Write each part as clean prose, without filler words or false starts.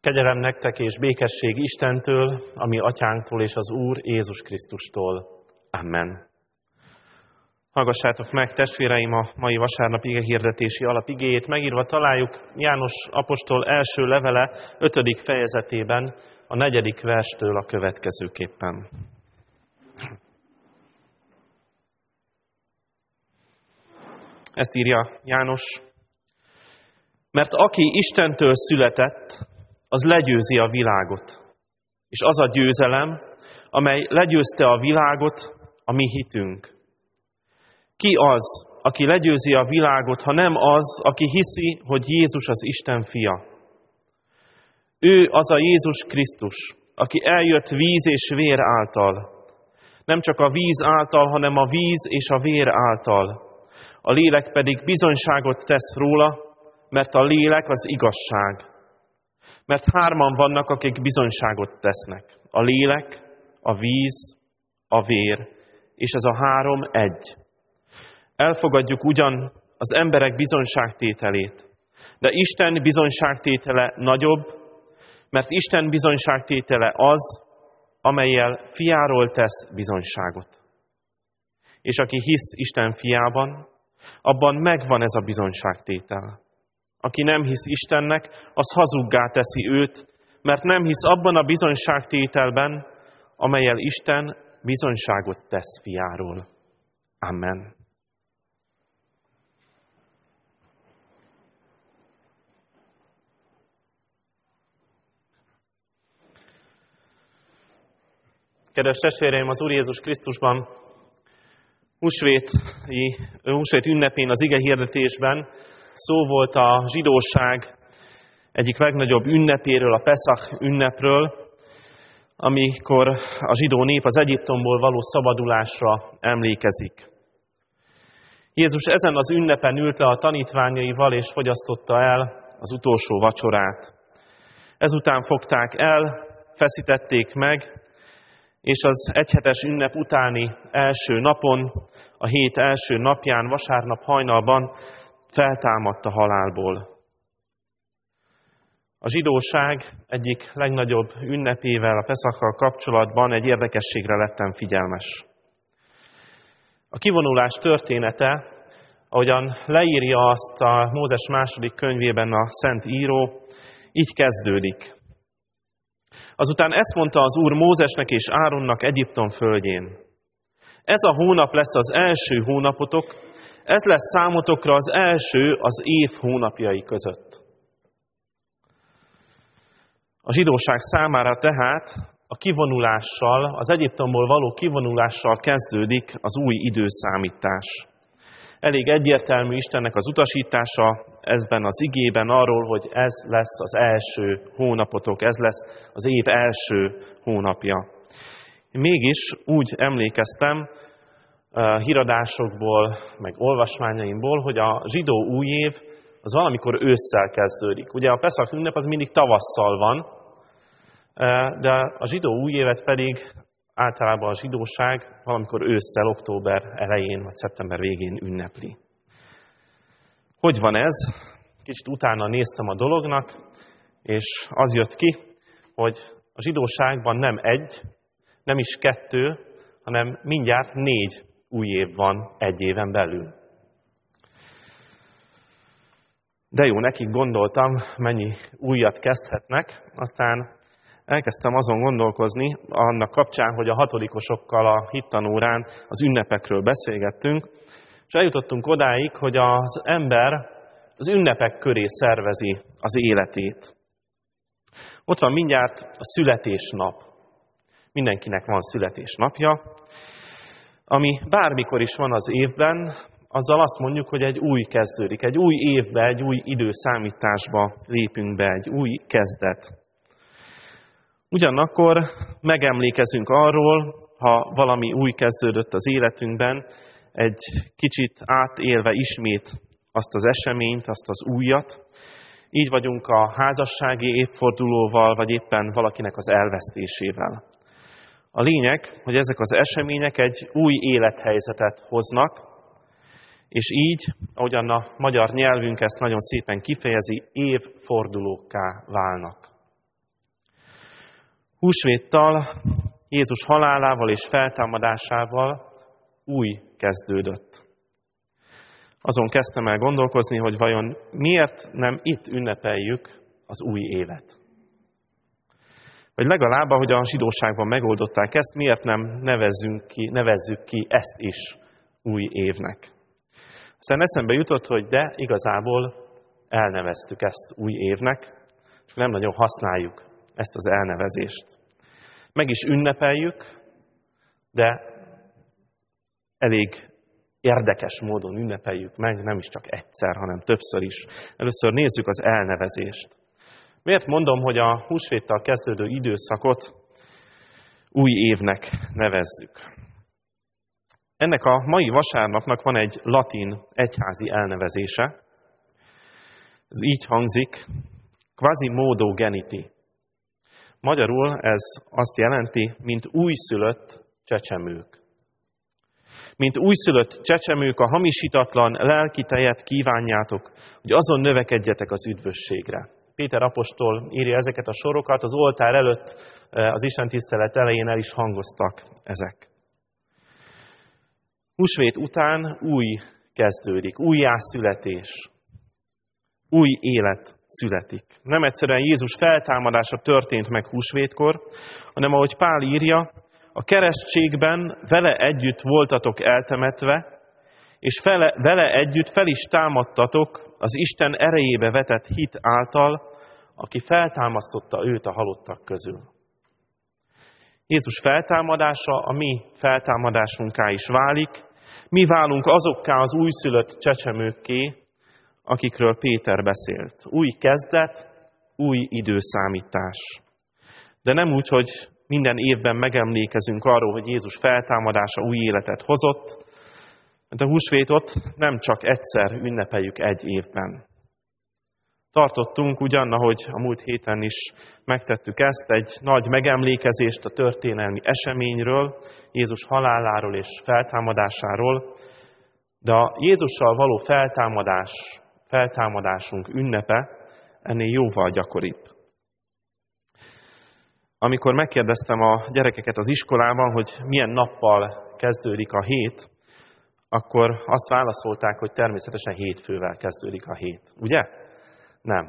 Kegyelem nektek és békesség Istentől, ami atyánktól és az Úr Jézus Krisztustól. Amen. Hallgassátok meg, testvéreim, a mai vasárnap igehirdetési alapigéjét. Megírva találjuk János apostol első levele 5. fejezetében, a 4. verstől a következőképpen. Ezt írja János. Mert aki Istentől született, az legyőzi a világot. És az a győzelem, amely legyőzte a világot, a mi hitünk. Ki az, aki legyőzi a világot, ha nem az, aki hiszi, hogy Jézus az Isten fia? Ő az a Jézus Krisztus, aki eljött víz és vér által. Nem csak a víz által, hanem a víz és a vér által. A lélek pedig bizonyságot tesz róla, mert a lélek az igazság. Mert 3 vannak, akik bizonyságot tesznek. A lélek, a víz, a vér, és ez a 3 egy. Elfogadjuk ugyan az emberek bizonyságtételét, de Isten bizonyságtétele nagyobb, mert Isten bizonyságtétele az, amellyel fiáról tesz bizonyságot. És aki hisz Isten fiában, abban megvan ez a bizonyságtétel. Aki nem hisz Istennek, az hazuggá teszi őt, mert nem hisz abban a bizonyságtételben, amellyel Isten bizonyságot tesz fiáról. Amen. Kedves testvéreim, az Úr Jézus Krisztusban húsvét ünnepén az igehirdetésben szó volt a zsidóság egyik legnagyobb ünnepéről, a Peszach ünnepről, amikor a zsidó nép az Egyiptomból való szabadulásra emlékezik. Jézus ezen az ünnepen ült le a tanítványaival, és fogyasztotta el az utolsó vacsorát. Ezután fogták el, feszítették meg, és az egyhetes ünnep utáni első napon, a hét első napján, vasárnap hajnalban feltámadt a halálból. A zsidóság egyik legnagyobb ünnepével, a Peszakkal kapcsolatban egy érdekességre lettem figyelmes. A kivonulás története, ahogyan leírja azt a Mózes második könyvében a Szent Író, így kezdődik. Azután ezt mondta az Úr Mózesnek és Áronnak Egyiptom földjén. Ez a hónap lesz az első hónapotok, ez lesz számotokra az első az év hónapjai között. A zsidóság számára tehát a kivonulással, az Egyiptomból való kivonulással kezdődik az új időszámítás. Elég egyértelmű Istennek az utasítása ezben az igében arról, hogy ez lesz az első hónapotok, ez lesz az év első hónapja. Mégis úgy emlékeztem híradásokból, meg olvasmányaimból, hogy a zsidó új év az valamikor ősszel kezdődik. Ugye a Peszach ünnep az mindig tavasszal van, de a zsidó új évet pedig általában a zsidóság valamikor ősszel, október elején vagy szeptember végén ünnepli. Hogy van ez? Kicsit utána néztem a dolognak, és az jött ki, hogy a zsidóságban nem 1, nem is 2, hanem mindjárt 4 új év van egy éven belül. De jó, nekik gondoltam, mennyi újat kezdhetnek, aztán elkezdtem azon gondolkozni, annak kapcsán, hogy a hatodikosokkal a hittanórán az ünnepekről beszélgettünk, és eljutottunk odáig, hogy az ember az ünnepek köré szervezi az életét. Ott van mindjárt a születésnap. Mindenkinek van születésnapja, ami bármikor is van az évben, azzal azt mondjuk, hogy egy új kezdődik, egy új évbe, egy új időszámításba lépünk be, egy új kezdet. Ugyanakkor megemlékezünk arról, ha valami új kezdődött az életünkben, egy kicsit átélve ismét azt az eseményt, azt az újat. Így vagyunk a házassági évfordulóval, vagy éppen valakinek az elvesztésével. A lényeg, hogy ezek az események egy új élethelyzetet hoznak, és így, ahogyan a magyar nyelvünk ezt nagyon szépen kifejezi, évfordulókká válnak. Húsvéttal, Jézus halálával és feltámadásával új kezdődött. Azon kezdtem el gondolkozni, hogy vajon miért nem itt ünnepeljük az új évet. Vagy legalább, ahogy a zsidóságban megoldották ezt, miért nem nevezzük ki ezt is új évnek. Aztán eszembe jutott, hogy de igazából elneveztük ezt új évnek, és nem nagyon használjuk ezt az elnevezést. Meg is ünnepeljük, de elég érdekes módon ünnepeljük meg, nem is csak egyszer, hanem többször is. Először nézzük az elnevezést. Miért mondom, hogy a húsvéttal kezdődő időszakot új évnek nevezzük? Ennek a mai vasárnapnak van egy latin egyházi elnevezése. Ez így hangzik, Quasimodo geniti. Magyarul ez azt jelenti, mint újszülött csecsemők. Mint újszülött csecsemők a hamisítatlan lelki tejet kívánjátok, hogy azon növekedjetek az üdvösségre. Péter apostol írja ezeket a sorokat, az oltár előtt, az istentisztelet elején el is hangoztak ezek. Húsvét után új kezdődik, újjászületés, új élet születik. Nem egyszerűen Jézus feltámadása történt meg húsvétkor, hanem ahogy Pál írja, a keresztségben vele együtt voltatok eltemetve, és vele együtt fel is támadtatok az Isten erejébe vetett hit által, aki feltámasztotta őt a halottak közül. Jézus feltámadása a mi feltámadásunká is válik, mi válunk azokká az újszülött csecsemőkké, akikről Péter beszélt. Új kezdet, új időszámítás. De nem úgy, hogy minden évben megemlékezünk arról, hogy Jézus feltámadása új életet hozott, mert a húsvétot nem csak egyszer ünnepeljük egy évben. Tartottunk ugyan, ahogy a múlt héten is megtettük ezt, egy nagy megemlékezést a történelmi eseményről, Jézus haláláról és feltámadásáról, de a Jézussal való feltámadásunk ünnepe ennél jóval gyakoribb. Amikor megkérdeztem a gyerekeket az iskolában, hogy milyen nappal kezdődik a hét, akkor azt válaszolták, hogy természetesen hétfővel kezdődik a hét. Ugye? Nem.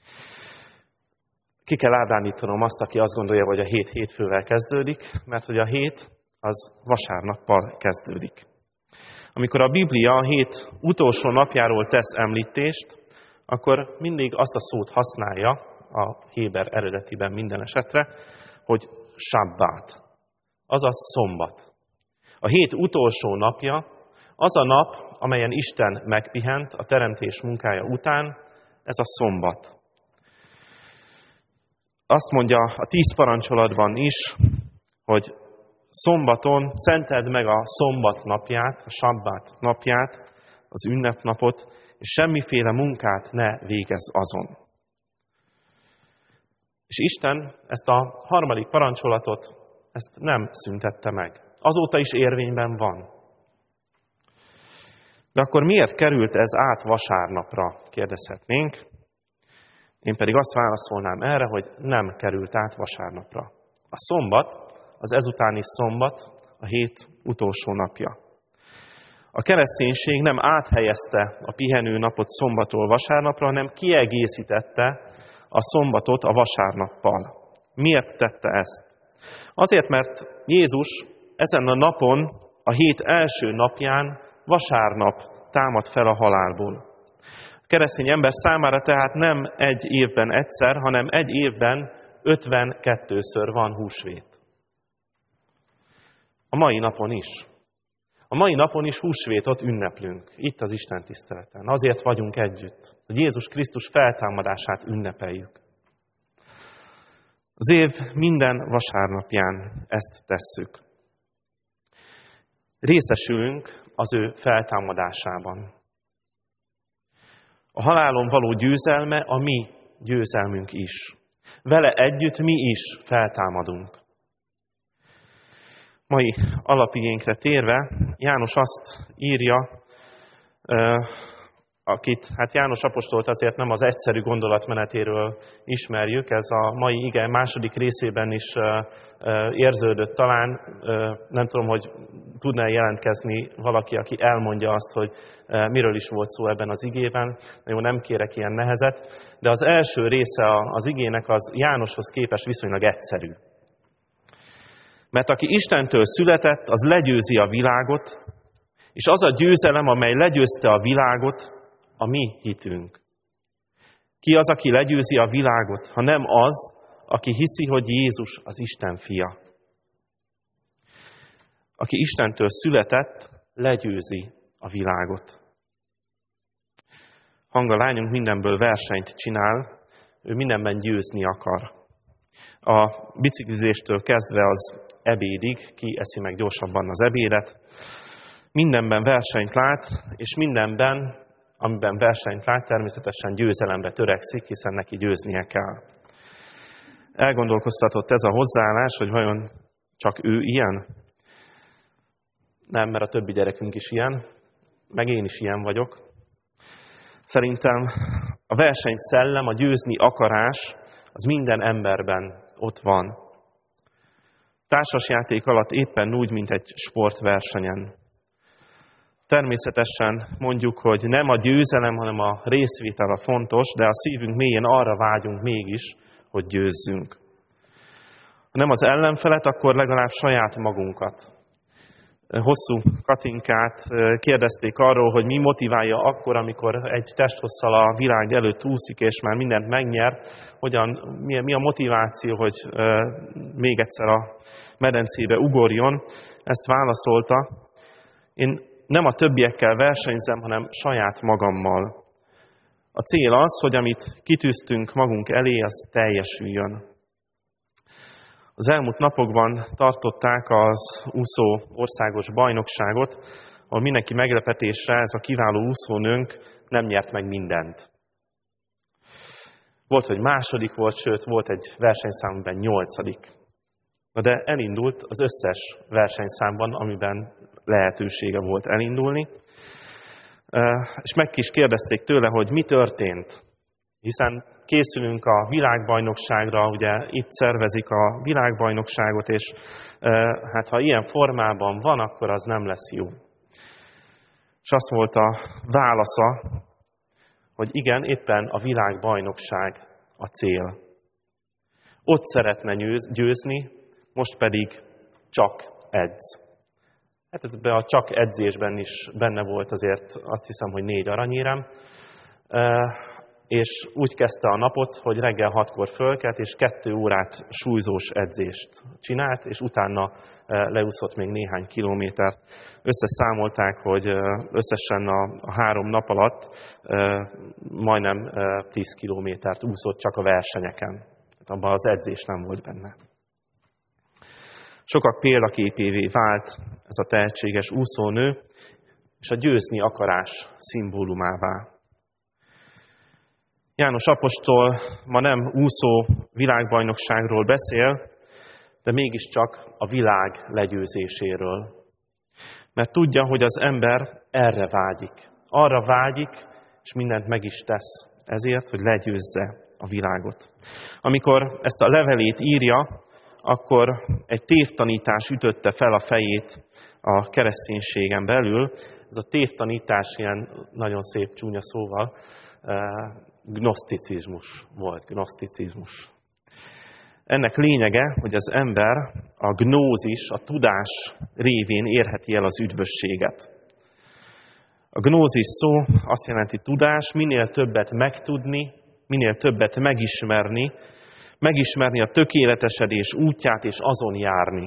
Ki kell ábrándítanom azt, aki azt gondolja, hogy a hét hétfővel kezdődik, mert hogy a hét az vasárnappal kezdődik. Amikor a Biblia a hét utolsó napjáról tesz említést, akkor mindig azt a szót használja, a héber eredetiben minden esetre, hogy sabbát, azaz szombat. A hét utolsó napja az a nap, amelyen Isten megpihent a teremtés munkája után, ez a szombat. Azt mondja a 10 parancsolatban is, hogy szombaton szenteld meg a szombat napját, a sabbát napját, az ünnepnapot, és semmiféle munkát ne végezz azon. És Isten ezt a harmadik parancsolatot, ezt nem szüntette meg. Azóta is érvényben van. De akkor miért került ez át vasárnapra, kérdezhetnénk. Én pedig azt válaszolnám erre, hogy nem került át vasárnapra. A szombat, az ezutáni szombat, a hét utolsó napja. A kereszténység nem áthelyezte a pihenő napot szombatról vasárnapra, hanem kiegészítette a szombatot a vasárnappal. Miért tette ezt? Azért, mert Jézus ezen a napon, a hét első napján, vasárnap támad fel a halálból. A keresztény ember számára tehát nem egy évben egyszer, hanem egy évben 52-ször van húsvét. A mai napon is. A mai napon is húsvétot ünneplünk, itt az Isten tiszteleten. Azért vagyunk együtt, hogy Jézus Krisztus feltámadását ünnepeljük. Az év minden vasárnapján ezt tesszük. Részesülünk az ő feltámadásában. A halálon való győzelme a mi győzelmünk is. Vele együtt mi is feltámadunk. Mai alapigénkre térve, János azt írja akit hát János apostolt azért nem az egyszerű gondolatmenetéről ismerjük, ez a mai ige második részében is érződött talán. Nem tudom, hogy tudná jelentkezni valaki, aki elmondja azt, hogy miről is volt szó ebben az igében. Jó, nem kérek ilyen nehezet, de az első része az igének az Jánoshoz képest viszonylag egyszerű. Mert aki Istentől született, az legyőzi a világot, és az a győzelem, amely legyőzte a világot, a mi hitünk. Ki az, aki legyőzi a világot, ha nem az, aki hiszi, hogy Jézus az Isten fia. Aki Istentől született, legyőzi a világot. Hanga lányunk mindenből versenyt csinál, ő mindenben győzni akar. A biciklizéstől kezdve az ebédig, ki eszi meg gyorsabban az ebédet, mindenben versenyt lát, és mindenben, amiben versenyt lát, természetesen győzelemre törekszik, hiszen neki győznie kell. Elgondolkoztatott ez a hozzáállás, hogy vajon csak ő ilyen? Nem, mert a többi gyerekünk is ilyen, meg én is ilyen vagyok. Szerintem a versenyszellem, a győzni akarás, az minden emberben ott van. Társasjáték alatt éppen úgy, mint egy sportversenyen. Természetesen mondjuk, hogy nem a győzelem, hanem a részvétel a fontos, de a szívünk mélyén arra vágyunk mégis, hogy győzzünk. Ha nem az ellenfelet, akkor legalább saját magunkat. Hosszú Katinkát kérdezték arról, hogy mi motiválja akkor, amikor egy testhosszal a világ előtt úszik, és már mindent megnyer, mi a motiváció, hogy még egyszer a medencébe ugorjon. Ezt válaszolta: én nem a többiekkel versenyzem, hanem saját magammal. A cél az, hogy amit kitűztünk magunk elé, az teljesüljön. Az elmúlt napokban tartották az úszó országos bajnokságot, ahol mindenki meglepetésre ez a kiváló úszónőnk nem nyert meg mindent. Volt, hogy második volt, sőt, volt egy versenyszámban 8. Na de elindult az összes versenyszámban, amiben lehetősége volt elindulni. És meg is kérdezték tőle, hogy mi történt. Hiszen készülünk a világbajnokságra, ugye itt szervezik a világbajnokságot, és hát ha ilyen formában van, akkor az nem lesz jó. És azt volt a válasza, hogy igen, éppen a világbajnokság a cél. Ott szeretne győzni, most pedig csak edz. Hát ebben a csak edzésben is benne volt azért, azt hiszem, hogy 4 aranyérem. És úgy kezdte a napot, hogy reggel 6-kor fölkelt, és 2 órát súlyzós edzést csinált, és utána leúszott még néhány kilométert. Összeszámolták, hogy összesen a 3 nap alatt majdnem 10 kilométert úszott csak a versenyeken. Abban az edzés nem volt benne. Sokak példaképévé vált ez a tehetséges úszónő, és a győzni akarás szimbólumává. János apostol ma nem úszó világbajnokságról beszél, de mégiscsak a világ legyőzéséről. Mert tudja, hogy az ember erre vágyik. Arra vágyik, és mindent meg is tesz ezért, hogy legyőzze a világot. Amikor ezt a levelét írja, akkor egy tévtanítás ütötte fel a fejét a kereszténységen belül. Ez a tévtanítás ilyen nagyon szép csúnya szóval gnoszticizmus volt, gnoszticizmus. Ennek lényege, hogy az ember a gnózis, a tudás révén érheti el az üdvösséget. A gnózis szó azt jelenti tudás, minél többet megtudni, minél többet megismerni a tökéletesedés útját és azon járni.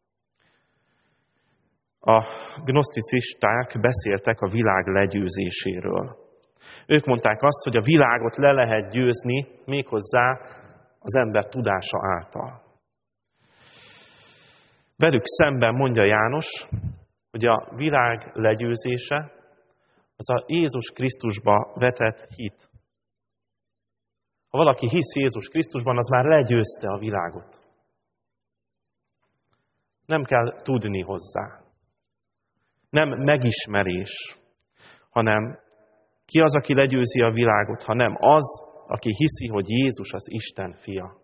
A gnoszticisták beszéltek a világ legyőzéséről. Ők mondták azt, hogy a világot le lehet győzni méghozzá az ember tudása által. Velük szemben mondja János, hogy a világ legyőzése az a Jézus Krisztusba vetett hit. Ha valaki hisz Jézus Krisztusban, az már legyőzte a világot. Nem kell tudni hozzá. Nem megismerés, hanem Ki az, aki legyőzi a világot, ha nem az, aki hiszi, hogy Jézus az Isten fia.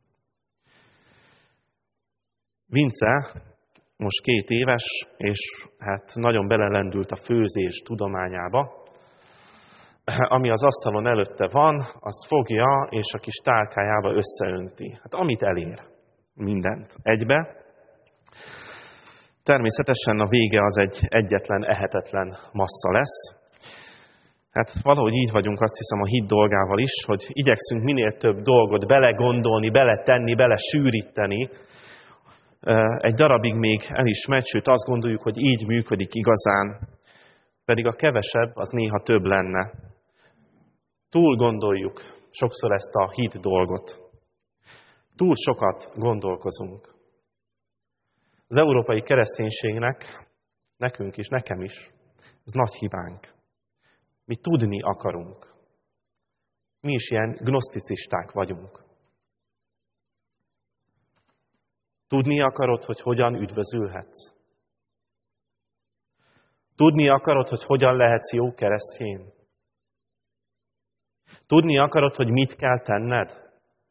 Vince most 2 éves, és hát nagyon belelendült a főzés tudományába. Ami az asztalon előtte van, azt fogja, és a kis tálkájába összeönti. Hát amit elér, mindent egybe. Természetesen a vége az egy egyetlen ehetetlen massza lesz. Hát valahogy így vagyunk, azt hiszem, a hit dolgával is, hogy igyekszünk minél több dolgot belegondolni, beletenni, belesűríteni. Egy darabig még el is megy, sőt azt gondoljuk, hogy így működik igazán, pedig a kevesebb az néha több lenne. Túl gondoljuk sokszor ezt a hit dolgot. Túl sokat gondolkozunk. Az európai kereszténységnek, nekünk is, nekem is, ez nagy hibánk. Mi tudni akarunk. Mi is ilyen gnoszticisták vagyunk. Tudni akarod, hogy hogyan üdvözülhetsz. Tudni akarod, hogy hogyan lehetsz jó keresztény. Tudni akarod, hogy mit kell tenned.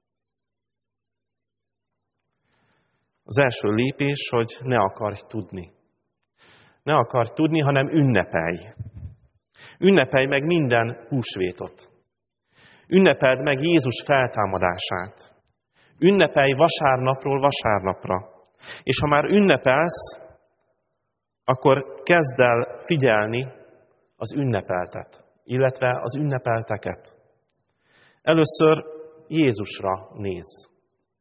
Az első lépés, hogy ne akarj tudni. Ne akarj tudni, hanem ünnepelj. Ünnepelj meg minden húsvétot. Ünnepeld meg Jézus feltámadását. Ünnepelj vasárnapról vasárnapra. És ha már ünnepelsz, akkor kezd el figyelni az ünnepeltet, illetve az ünnepelteket. Először Jézusra nézz.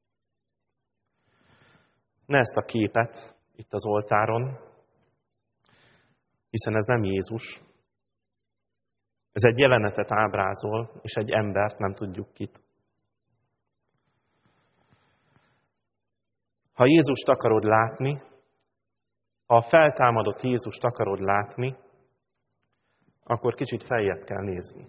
Ne ezt a képet itt az oltáron, hiszen ez nem Jézus. Ez egy jelenetet ábrázol, és egy embert, nem tudjuk kit. Ha Jézust akarod látni, ha a feltámadott Jézust akarod látni, akkor kicsit feljebb kell nézni.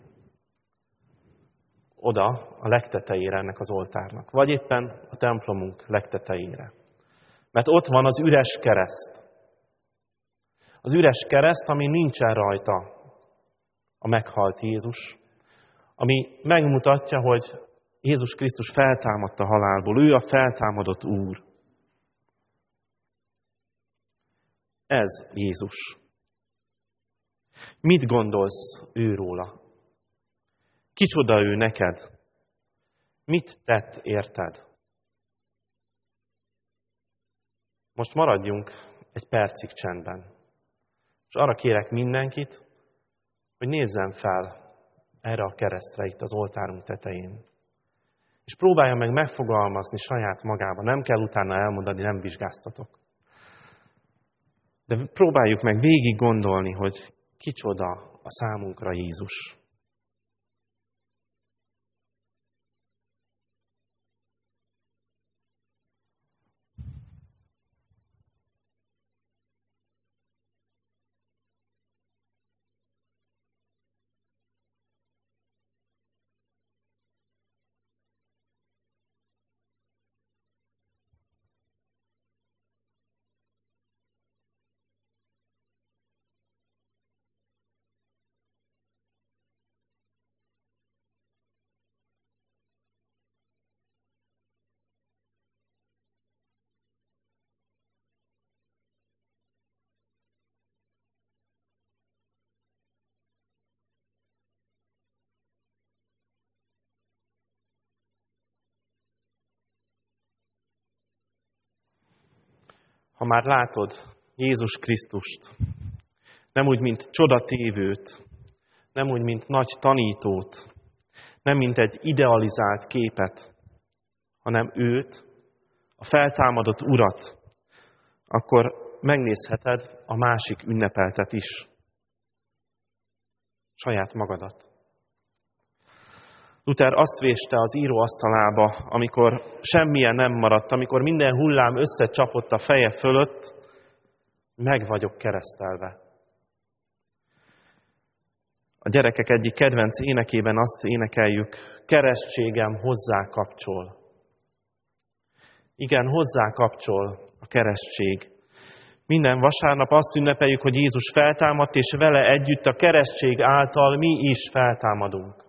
Oda, a legtetejére ennek az oltárnak. Vagy éppen a templomunk legtetejére. Mert ott van az üres kereszt. Az üres kereszt, ami nincsen rajta a meghalt Jézus, ami megmutatja, hogy Jézus Krisztus feltámadt a halálból. Ő a feltámadott Úr. Ez Jézus. Mit gondolsz őróla? Kicsoda ő neked? Mit tett érted? Most maradjunk egy percig csendben. És arra kérek mindenkit, hogy nézzen fel erre a keresztre itt az oltárunk tetején. És próbálja meg megfogalmazni saját magába. Nem kell utána elmondani, nem vizsgáztatok. De próbáljuk meg végig gondolni, hogy kicsoda a számunkra Jézus. Ha már látod Jézus Krisztust, nem úgy, mint csodatévőt, nem úgy, mint nagy tanítót, nem mint egy idealizált képet, hanem őt, a feltámadott Urat, akkor megnézheted a másik ünnepeltet is. Saját magadat. Luther azt véste az íróasztalába, amikor semmilyen nem maradt, amikor minden hullám összecsapott a feje fölött, meg vagyok keresztelve. A gyerekek egyik kedvenc énekében azt énekeljük, keresztségem hozzá kapcsol. Igen, hozzá kapcsol a keresztség. Minden vasárnap azt ünnepeljük, hogy Jézus feltámadt, és vele együtt a keresztség által mi is feltámadunk.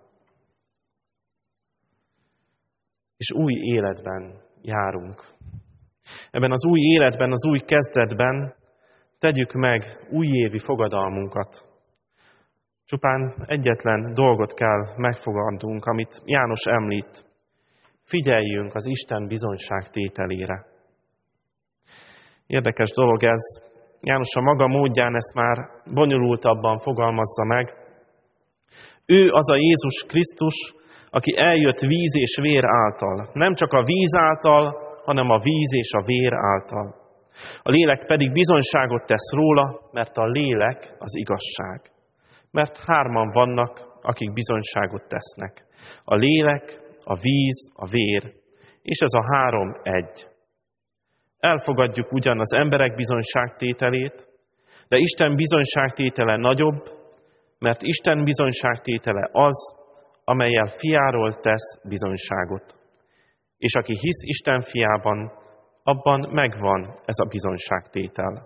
És új életben járunk. Ebben az új életben, az új kezdetben tegyük meg újévi fogadalmunkat. Csupán egyetlen dolgot kell megfogadnunk, amit János említ. Figyeljünk az Isten bizonyságtételére. Érdekes dolog ez. János a maga módján ezt már bonyolultabban fogalmazza meg. Ő az a Jézus Krisztus, aki eljött víz és vér által. Nem csak a víz által, hanem a víz és a vér által. A lélek pedig bizonyságot tesz róla, mert a lélek az igazság. Mert hárman vannak, akik bizonyságot tesznek. A lélek, a víz, a vér, és ez a három egy. Elfogadjuk ugyan az emberek bizonyságtételét, de Isten bizonyságtétele nagyobb, mert Isten bizonyságtétele az, amellyel fiáról tesz bizonyságot. És aki hisz Isten fiában, abban megvan ez a bizonyságtétel.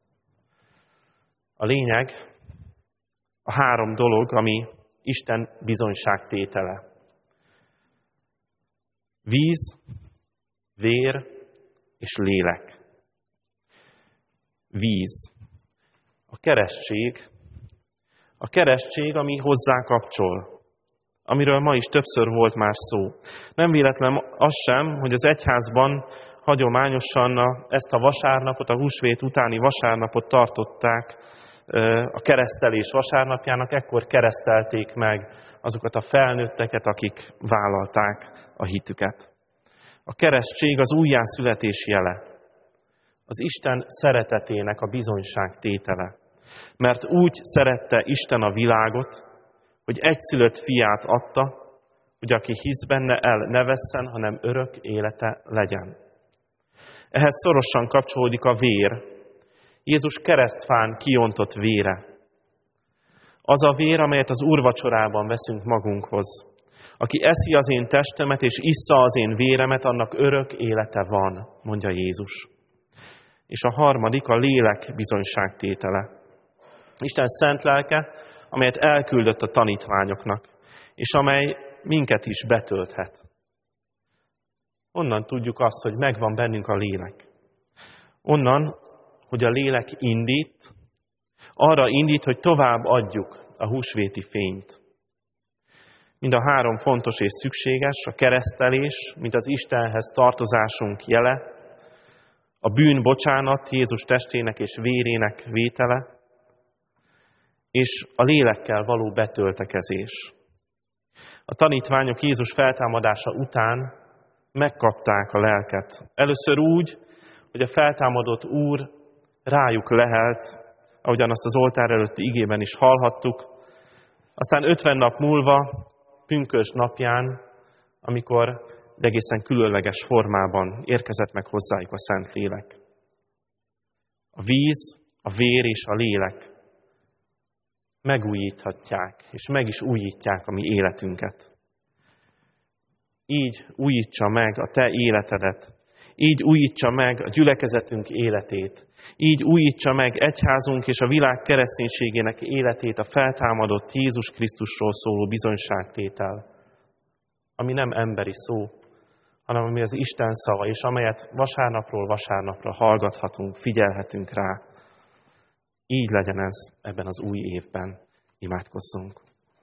A lényeg, a három dolog, ami Isten bizonyságtétele. Víz, vér és lélek. Víz. A keresztség, ami hozzá kapcsol, amiről ma is többször volt már szó. Nem véletlen az sem, hogy az egyházban hagyományosan ezt a vasárnapot, a húsvét utáni vasárnapot tartották a keresztelés vasárnapjának, ekkor keresztelték meg azokat a felnőtteket, akik vállalták a hitüket. A keresztség az újjászületés jele, az Isten szeretetének a bizonyságtétele. Mert úgy szerette Isten a világot, hogy egyszülött fiát adta, hogy aki hisz benne, el ne vesszen, hanem örök élete legyen. Ehhez szorosan kapcsolódik a vér, Jézus keresztfán kiontott vére. Az a vér, amelyet az úrvacsorában veszünk magunkhoz. Aki eszi az én testemet és issza az én véremet, annak örök élete van, mondja Jézus. És a harmadik a lélek bizonyságtétele. Isten szent lelke, amelyet elküldött a tanítványoknak, és amely minket is betölthet. Onnan tudjuk azt, hogy megvan bennünk a lélek. Onnan, hogy a lélek indít, arra indít, hogy tovább adjuk a húsvéti fényt. Mind a három fontos és szükséges, a keresztelés, mint az Istenhez tartozásunk jele, a bűn bocsánat, Jézus testének és vérének vétele, és a lélekkel való betöltekezés. A tanítványok Jézus feltámadása után megkapták a lelket. Először úgy, hogy a feltámadott Úr rájuk lehelt, ahogyan azt az oltár előtti igében is hallhattuk. Aztán 50 nap múlva, pünkösd napján, amikor egészen különleges formában érkezett meg hozzájuk a Szentlélek. A víz, a vér és a lélek megújíthatják, és meg is újítják a mi életünket. Így újítsa meg a te életedet, így újítsa meg a gyülekezetünk életét, így újítsa meg egyházunk és a világ kereszténységének életét a feltámadott Jézus Krisztusról szóló bizonyságtétel, ami nem emberi szó, hanem ami az Isten szava, és amelyet vasárnapról vasárnapra hallgathatunk, figyelhetünk rá. Így legyen ez ebben az új évben. Imádkozzunk.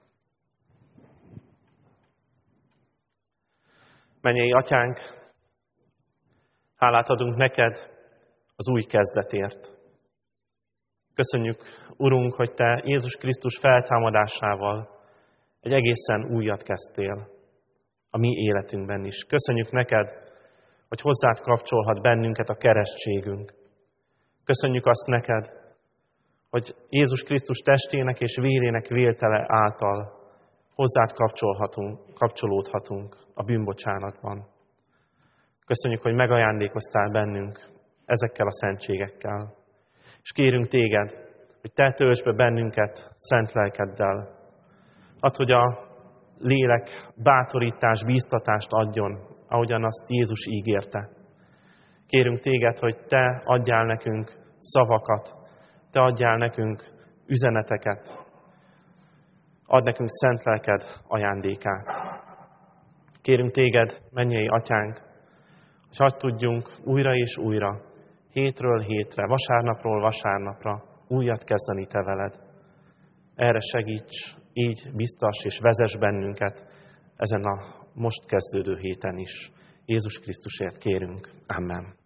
Mennyei Atyánk, hálát adunk neked az új kezdetért. Köszönjük, Urunk, hogy te Jézus Krisztus feltámadásával egy egészen újat kezdtél a mi életünkben is. Köszönjük neked, hogy hozzád kapcsolhat bennünket a keresztségünk. Köszönjük azt neked, hogy Jézus Krisztus testének és vérének vétele által hozzád kapcsolódhatunk a bűnbocsánatban. Köszönjük, hogy megajándékoztál bennünk ezekkel a szentségekkel. És kérünk téged, hogy te töltsd be bennünket szent lelkeddel. Add, hogy a lélek bátorítás, bíztatást adjon, ahogyan azt Jézus ígérte. Kérünk téged, hogy te adjál nekünk szavakat, Te adjál nekünk üzeneteket, add nekünk szent lelked ajándékát. Kérünk Téged, mennyei Atyánk, hogy hadd tudjunk újra és újra, hétről hétre, vasárnapról vasárnapra újat kezdeni Te veled. Erre segíts, így biztos és vezess bennünket ezen a most kezdődő héten is. Jézus Krisztusért kérünk. Amen.